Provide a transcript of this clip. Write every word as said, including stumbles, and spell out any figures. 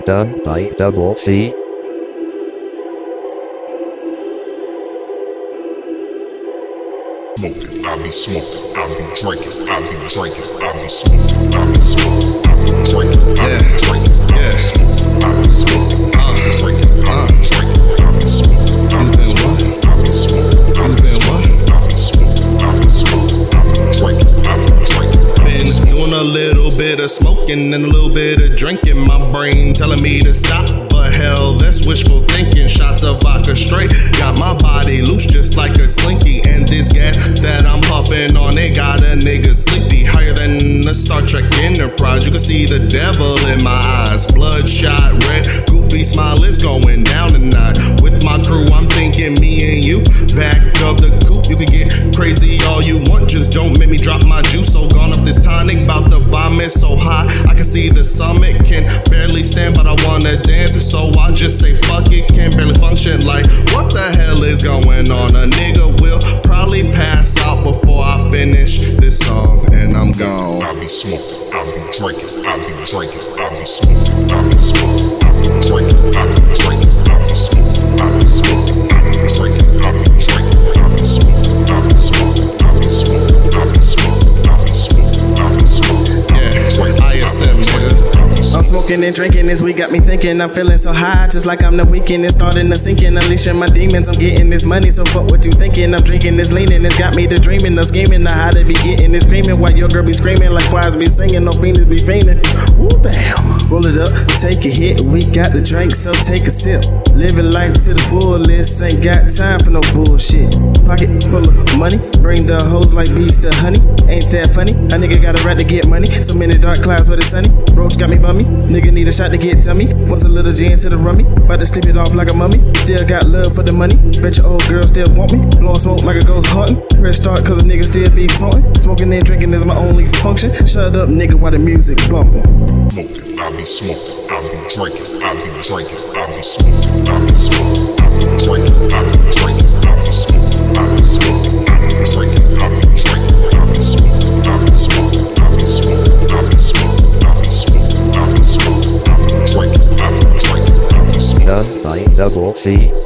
Done by Double C. Smoking, I be smoking, I be drinking, I be drinking, I be smoking, I be smoking, I be drinking, I be drinking, I be smoking, I be smoking, I be drinking, I be drinking, I be smoking, I be smoking, I be smoking, I be smoking, I be smoking, I be smoking, I be drinking, I be drinking. Been doing a little bit of smoking and a little bit of drinking. My brain telling me to stop, but hell, that's wishful thinking. Shots of vodka straight got my body loose just like a slinky. And this gas that I'm puffing on, it got a nigga sleepy. Higher than the Star Trek Enterprise. You can see the devil in my eyes. Bloodshot red, goofy smile is going down tonight. With my crew, I'm thinking me and you. Back of the coupe, you can get crazy all you want. Just don't make me drop my juice. So gone off this tonic, bout to vomit so high I can see the summit. Can barely stand, but I wanna dance. So I just say fuck it, can barely function. Like, what the hell is going on? A nigga will probably pass out before I finish this song, and I'm gone. I be smoking, I be drinking, I be drinking, I be smoking, I be smoking, I be drinking, I be drinking, I be smoking, I be smoking, I be drinking, I be drinking, I be smoking, I be smoking, I be smoking, I be smoking, I be smoking, I be smoking. Yeah, I S M, nigga. I'm smoking and drinking, this week got me thinking. I'm feeling so high, just like I'm the weekend. It's starting to sinking, unleashing my demons. I'm getting this money, so fuck what you thinking. I'm drinking this leaning, it's got me to dreaming of scheming. Now how to be getting this screaming while your girl be screaming like choirs be singing. No fiends be fiending. Ooh, damn. Roll it up, take a hit. We got the drink, so take a sip. Living life to the fullest, ain't got time for no bullshit. Pocket full of money, bring the hoes like bees to honey. Ain't that funny? A nigga got a right to get money. So many dark clouds, but it's sunny. Roach got me bummy. Nigga need a shot to get dummy. Wants a little gin to the rummy. About to sleep it off like a mummy. Still got love for the money. Bet your old girl still want me. Blowing smoke like a ghost haunting. Press start cause a nigga still be taunting. Smoking and drinking is my only function. Shut up nigga while the music bumping. Smoking, I be smoking, I be drinking, I be drinking, I be smoking, I be smoking, I be drinking, I be drinking, I be smoking, I be smoking, I be drinking, I be drinking, I be smoking, I be smoking, I be smoking, I be smoking, I be smoking, I be smoking, I be drinking, I be drinking, I be smoking. Done by Double C.